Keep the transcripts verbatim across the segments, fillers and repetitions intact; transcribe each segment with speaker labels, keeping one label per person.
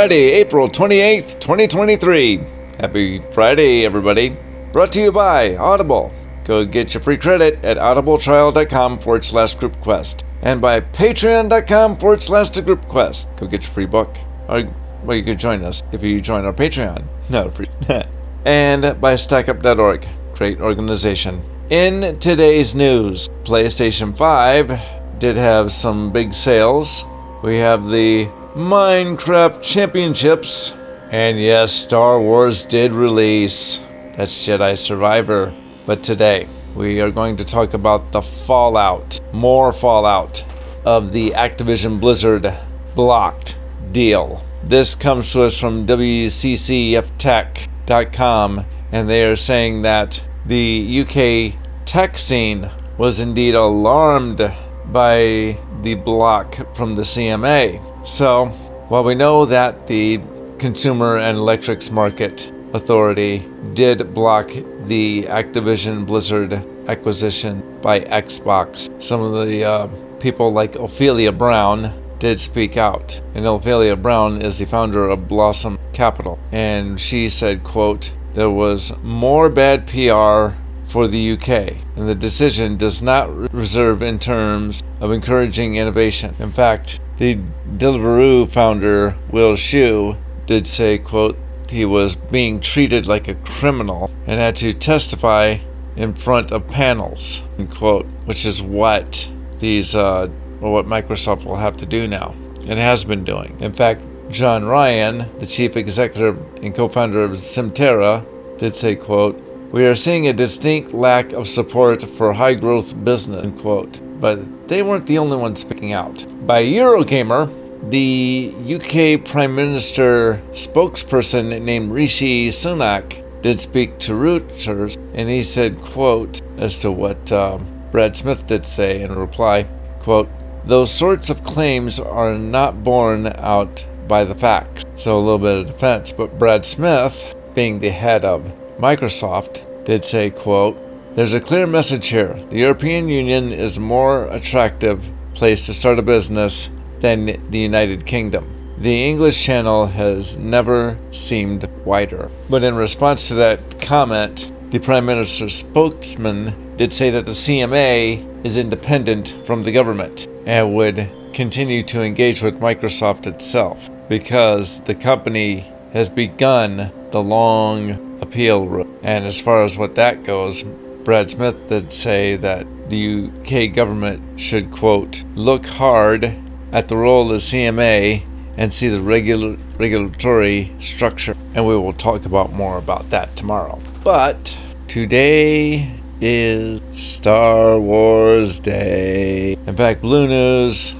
Speaker 1: Friday, April twenty-eighth, twenty twenty-three. Happy Friday, everybody. Brought to you by Audible. Go get your free credit at audibletrial.com forward slash groupquest. And by patreon.com forward slash the group quest. Go get your free book. Or, well, you could join us if you join our Patreon. Not a free. And by stackup dot org. Great organization. In today's news, PlayStation five did have some big sales. We have the Minecraft Championships. And yes, Star Wars did release. That's Jedi Survivor. But today, we are going to talk about the fallout, more fallout of the Activision Blizzard blocked deal. This comes to us from W C C F tech dot com, and they are saying that the U K tech scene was indeed alarmed by the block from the C M A. So, while we know that the Consumer and Electrics Market Authority did block the Activision Blizzard acquisition by Xbox, some of the uh, people like Ophelia Brown did speak out. And Ophelia Brown is the founder of Blossom Capital. And she said, quote, "There was more bad P R for the U K, and the decision does not reserve in terms of encouraging innovation. In fact, the Deliveroo founder, Will Shu, did say, quote, he was being treated like a criminal and had to testify in front of panels," unquote, which is what these, uh, or what Microsoft will have to do now, and has been doing. In fact, John Ryan, the chief executive and co-founder of Simterra, did say, quote, "We are seeing a distinct lack of support for high-growth business," unquote. But they weren't the only ones speaking out. By Eurogamer, the U K Prime Minister spokesperson named Rishi Sunak did speak to Reuters, and he said, quote, as to what uh, Brad Smith did say in reply, quote, "Those sorts of claims are not borne out by the facts." So a little bit of defense, but Brad Smith, being the head of Microsoft, did say, quote, "There's a clear message here. The European Union is a more attractive place to start a business than the United Kingdom. The English Channel has never seemed wider." But in response to that comment, the Prime Minister's spokesman did say that the C M A is independent from the government and would continue to engage with Microsoft itself because the company has begun the long appeal route. And as far as what that goes, Brad Smith did say that the U K government should, quote, "look hard at the role of the C M A and see the regular regulatory structure." And we will talk about more about that tomorrow. But today is Star Wars Day. In fact, Blue News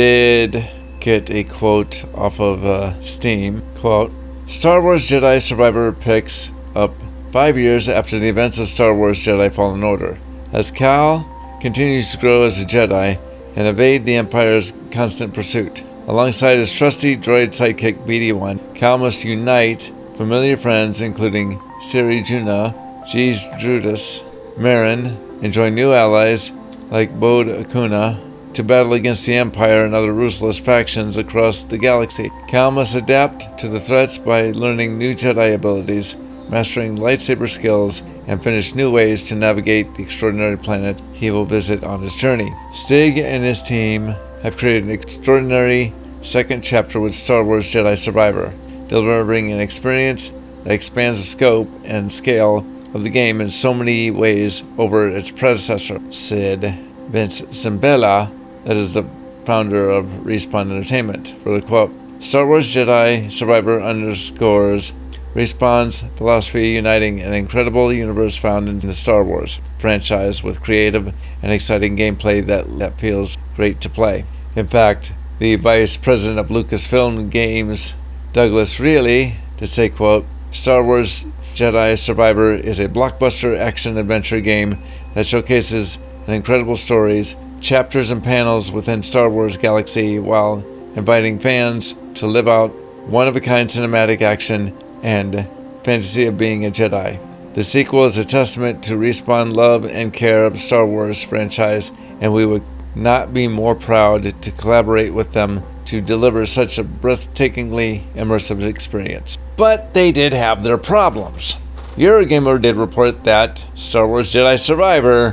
Speaker 1: did get a quote off of uh, Steam. Quote, "Star Wars Jedi Survivor picks up five years after the events of Star Wars Jedi Fallen Order. As Cal continues to grow as a Jedi and evade the Empire's constant pursuit. Alongside his trusty droid sidekick B D one, Cal must unite familiar friends including Siri Juna, Jeez Drudas, Marin, and join new allies like Bode Akuna to battle against the Empire and other ruthless factions across the galaxy. Cal must adapt to the threats by learning new Jedi abilities, mastering lightsaber skills, and finish new ways to navigate the extraordinary planet he will visit on his journey. Stig and his team have created an extraordinary second chapter with Star Wars Jedi Survivor, delivering an experience that expands the scope and scale of the game in so many ways over its predecessor," said Vince Zampella, that is the founder of Respawn Entertainment, for the quote. "Star Wars Jedi Survivor underscores Respawn's philosophy, uniting an incredible universe found in the Star Wars franchise with creative and exciting gameplay that, that feels great to play." In fact, the vice president of Lucasfilm Games, Douglas Reilly, did say, quote, "Star Wars Jedi Survivor is a blockbuster action-adventure game that showcases an incredible stories, chapters and panels within Star Wars galaxy while inviting fans to live out one-of-a-kind cinematic action and fantasy of being a Jedi. The sequel is a testament to Respawn love and care of Star Wars franchise, and we would not be more proud to collaborate with them to deliver such a breathtakingly immersive experience. But they did have their problems. Eurogamer did report that Star Wars Jedi Survivor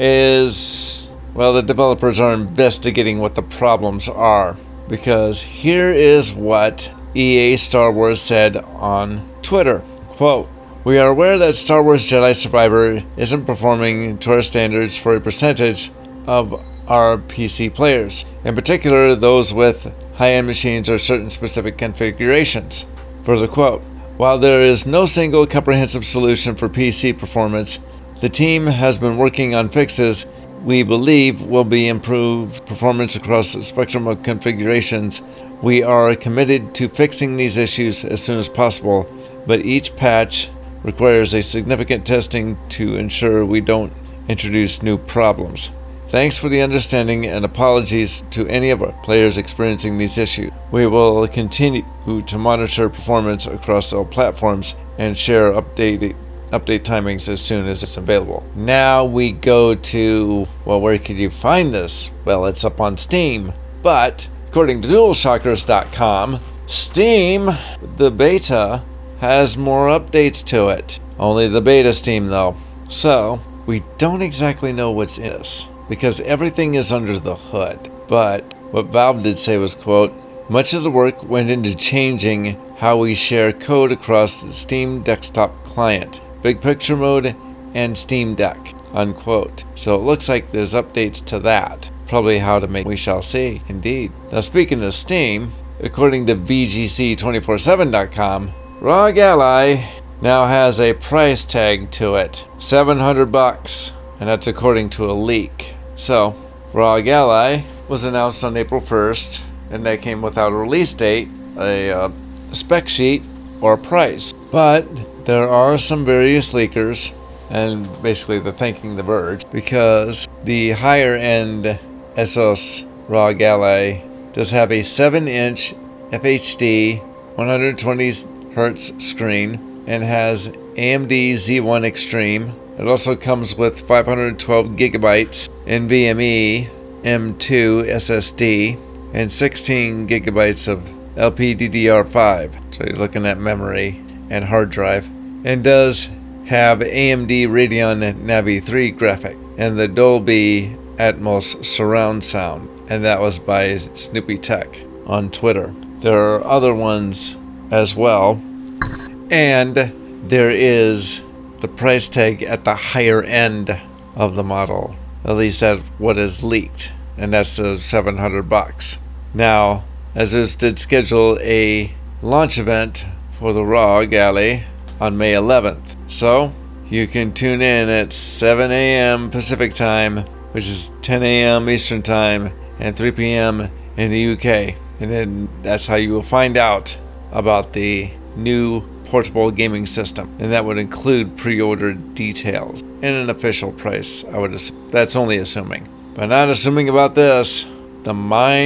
Speaker 1: is, well, the developers are investigating what the problems are. Because here is what E A Star Wars said on Twitter. Quote, "We are aware that Star Wars Jedi Survivor isn't performing to our standards for a percentage of our P C players, in particular those with high-end machines or certain specific configurations." Further quote, "While there is no single comprehensive solution for P C performance, the team has been working on fixes we believe will be improved performance across a spectrum of configurations. We are committed to fixing these issues as soon as possible, but each patch requires a significant testing to ensure we don't introduce new problems. Thanks for the understanding and apologies to any of our players experiencing these issues. We will continue to monitor performance across all platforms and share updated update timings as soon as it's available." Now we go to, well, where could you find this? Well, it's up on Steam, but according to dual shockers dot com, Steam, the beta, has more updates to it. Only the beta Steam, though. So, we don't exactly know what's in this, because everything is under the hood. But what Valve did say was, quote, "Much of the work went into changing how we share code across the Steam desktop client, Big Picture Mode, and Steam Deck," unquote. So it looks like there's updates to that. Probably how to make, we shall see, indeed. Now speaking of Steam, according to V G C two forty-seven dot com, Rogue Ally now has a price tag to it, seven hundred bucks, and that's according to a leak. So, Rogue Ally was announced on April first, and that came without a release date, a uh, spec sheet, or a price. But there are some various leakers, and basically they're thanking The Verge, because the higher end Asus Rogue Ally does have a seven inch F H D one hundred twenty hertz screen and has A M D Z one Extreme. It also comes with five hundred twelve gigabytes NVMe M two S S D and sixteen gigabytes of L P D D R five. So you're looking at memory and hard drive. And does have A M D Radeon Navi three graphic and the Dolby Atmos surround sound. And that was by Snoopy Tech on Twitter. There are other ones as well. And there is the price tag at the higher end of the model. At least that's what is leaked. And that's the seven hundred bucks. Now, Asus did schedule a launch event for the Rogue Ally on May eleventh. So, you can tune in at seven a.m. Pacific Time, which is ten a.m. Eastern Time, and three p.m. in the U K. And then that's how you will find out about the new portable gaming system. And that would include pre-order details and an official price, I would assume. That's only assuming. But not assuming about this, the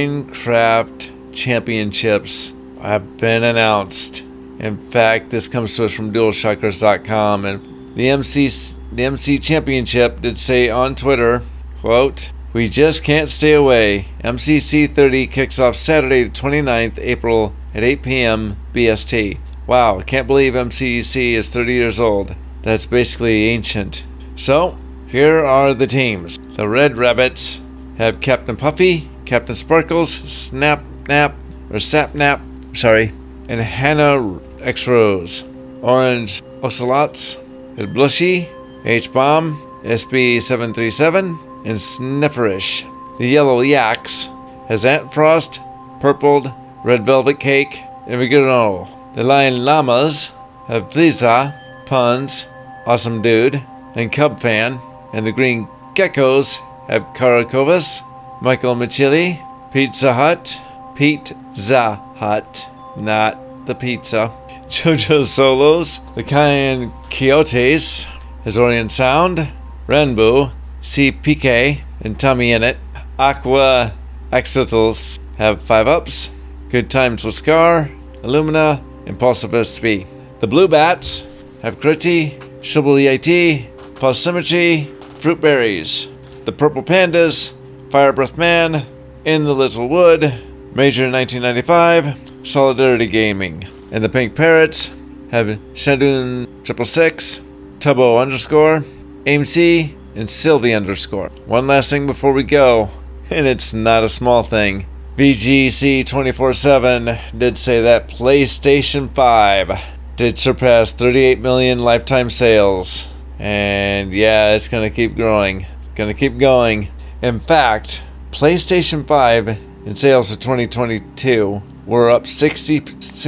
Speaker 1: Minecraft Championships have been announced. In fact, this comes to us from dual shockers dot com, and the M C the M C Championship did say on Twitter, quote, "We just can't stay away. M C C thirty kicks off Saturday the twenty-ninth April at eight p.m. B S T. Wow, I can't believe M C C is thirty years old. That's basically ancient. So, here are the teams. The Red Rabbits have Captain Puffy, Captain Sparkles, Snap Nap, or Sapnap, sorry, and Hannah X-Rose. Orange Ocelots is Blushy, H-Bomb, S B seven thirty-seven, and Snifferish. The Yellow Yaks has Ant Frost, Purpled, Red Velvet Cake, and Vigano. The Lion Llamas have Pliza, Puns, Awesome Dude, and Cub Fan. And the Green Geckos have Karakovas, Michael Machili, Pizza Hut, Pizza Hut, not the pizza, Jojo Solos, the Cayenne Quixotes, has Orient Sound, Ranboo, C P K, and Tommy Innit. Aqua Axitals have five ups, Good Times with Scar, Illumina, Impulsive S P. The Blue Bats have Critty, Shubble-Yati, Pulsymmetry, Fruit Berries. The Purple Pandas, Fire Breath Man, In the Little Wood, Major in nineteen ninety-five, Solidarity Gaming. And the Pink Parrots have Shadun triple six, Tubbo underscore, A M C, and Sylvie underscore. One last thing before we go, and it's not a small thing. V G C twenty-four seven did say that PlayStation five did surpass thirty-eight million lifetime sales. And yeah, it's going to keep growing. It's going to keep going. In fact, PlayStation five in sales of twenty twenty-two were up sixty,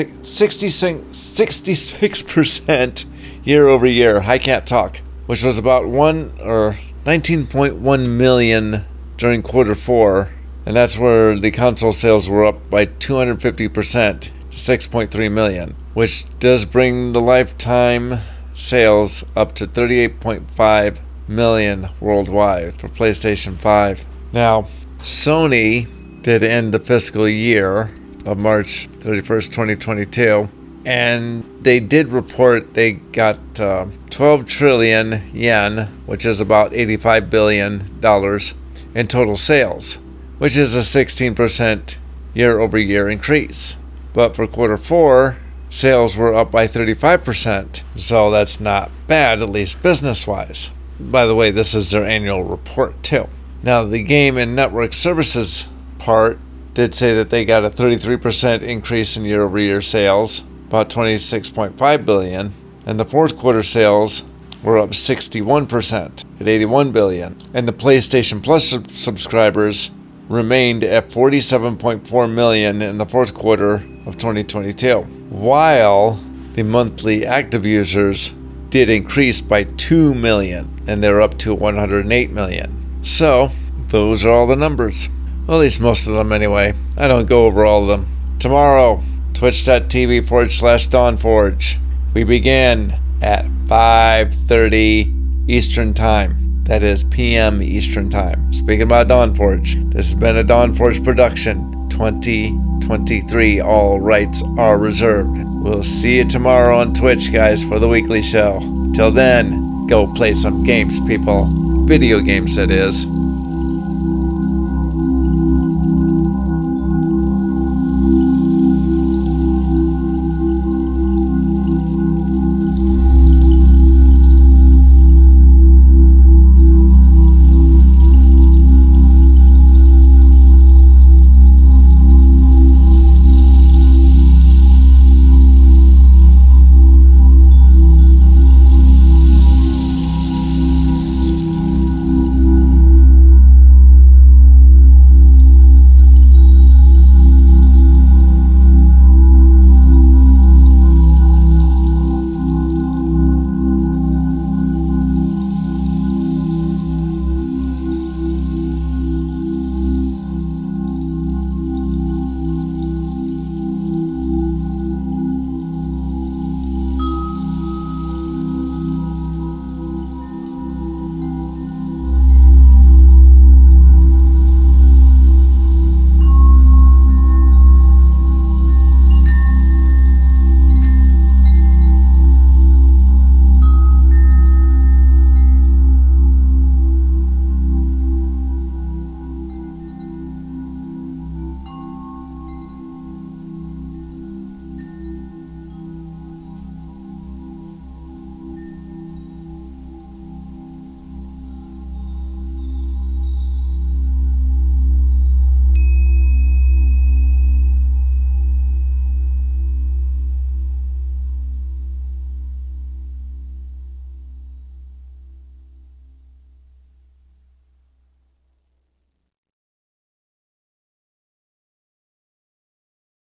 Speaker 1: sixty-six percent year over year. I can't talk. Which was about one or nineteen point one million during quarter four. And that's where the console sales were up by two hundred fifty percent to six point three million, which does bring the lifetime sales up to thirty-eight point five million worldwide for PlayStation five. Now, Sony did end the fiscal year of March thirty-first, twenty twenty-two, and they did report they got uh, twelve trillion yen, which is about eighty-five billion dollars in total sales, which is a sixteen percent year-over-year increase. But for quarter four, sales were up by thirty-five percent, so that's not bad, at least business-wise. By the way, this is their annual report, too. Now, the game and network services part did say that they got a thirty-three percent increase in year-over-year sales, about twenty-six point five billion dollars, and the fourth quarter sales were up sixty-one percent at eighty-one billion dollars, and the PlayStation Plus sub- subscribers remained at forty-seven point four million in the fourth quarter of twenty twenty-two, while the monthly active users did increase by two million, and they're up to one hundred eight million. So, those are all the numbers. Well, at least most of them anyway. I don't go over all of them. Tomorrow, twitch.tv forward slash Dawnforge. We begin at five thirty Eastern Time. That is P M Eastern Time. Speaking about Dawnforge, this has been a Dawnforge production. twenty twenty-three. All rights are reserved. We'll see you tomorrow on Twitch, guys, for the weekly show. Till then, go play some games, people. Video games, that is.